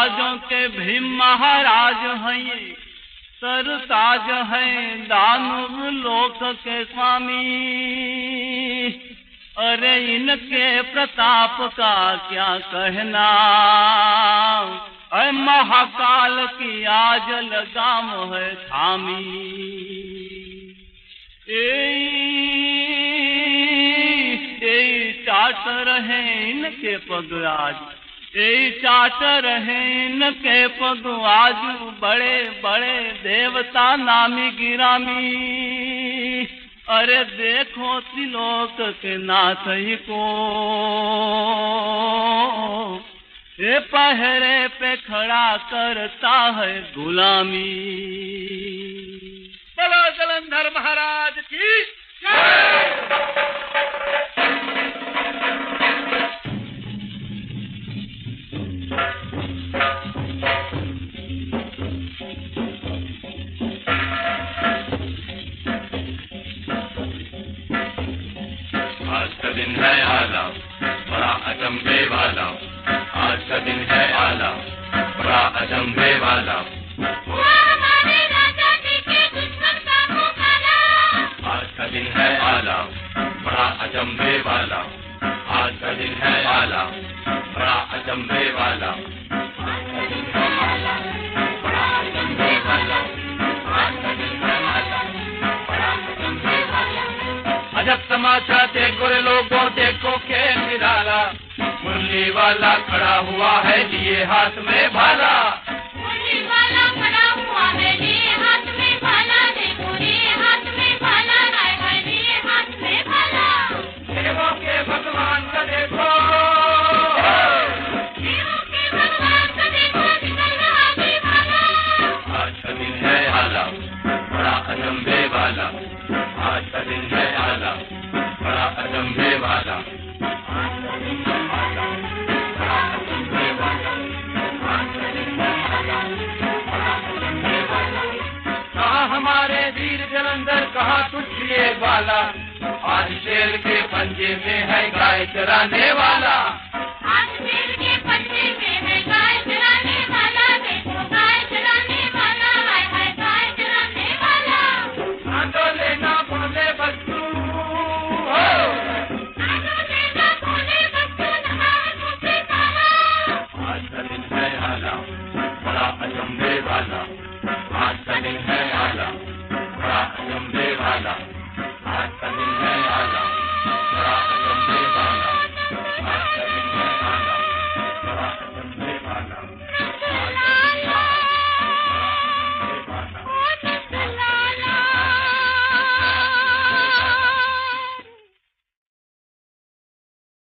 राजों के भीम महाराज हैं ये, सरताज हैं दानव लोक के स्वामी। अरे इनके प्रताप का क्या कहना, अरे महाकाल की आज लगाम है थामी। चाट रहे इनके पग आज, चाट रहे इनके पग आज, बड़े बड़े देवता नामी गिरामी। अरे देखो त्रिलोक के नाथ ही को, ये पहरे पे खड़ा करता है गुलामी। बोलो जलंधर महाराज की जय। आज का दिन है आला बड़ा अचंभे वाला, आज का दिन है आला बड़ा अचंभे वाला। हमारे राजा जी के दुश्मन का मुकाबला, आज का दिन है आला बड़ा अचंभे वाला, आज का दिन है आला बड़ा अचंभे वाला। आज का दिन है आला बड़ा अचंभे वाला, आज का दिन है आला बड़ा अचंभे वाला। अजब तमाशा देखो रे लोगों, देखो के निराला, मुरली वाला खड़ा हुआ है लिए हाथ में भाला। मुरली वाला खड़ा हुआ है लिए हाथ में भाला, देखो लिए हाथ में भाला, राय है लिए हाथ में भाला। देवों के भगवान का देखो, देवों के भगवान का देखो, निकल रहा भी भाला। आज का दिन है आला बड़ा अचंभे वाला, आज का दिन है आला बड़ा अचंभे वाला। आज का दिन है आला बड़ा अचंभे वाला, आज का दिन है आला बड़ा अचंभे वाला। कहाँ हमारे वीर जलंधर, कहाँ तुझ लिए वाला, आज शेर के पंजे में है गाय चराने वाला। आज शेर के पंजे में है गाय चराने वाला, देखो गाय चराने वाला, राय है गाय चराने वाला। ना तो लेना बोले बच्चू हो, आजो लेना बोले बच्चों नहाए मुझे ताला। आज का दिन है आला बड़ा अचंभे वाला, आज का दिन है आला बड़ा अचंभे वाला।